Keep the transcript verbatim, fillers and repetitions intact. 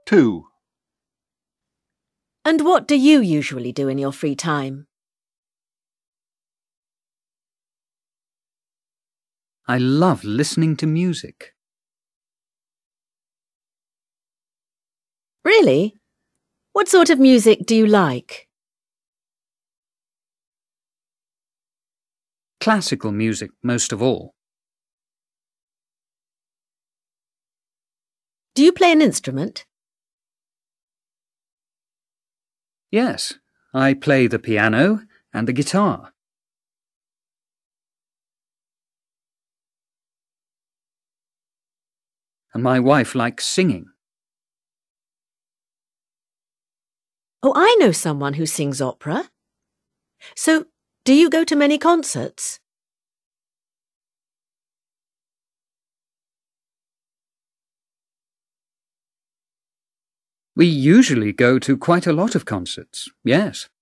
Two. And what do you usually do in your free time? I love listening to music. Really? What sort of music do you like? Classical music, most of all. Do you play an instrument? Yes, I play the piano and the guitar. And my wife likes singing. Oh, I know someone who sings opera. So, do you go to many concerts? We usually go to quite a lot of concerts, yes.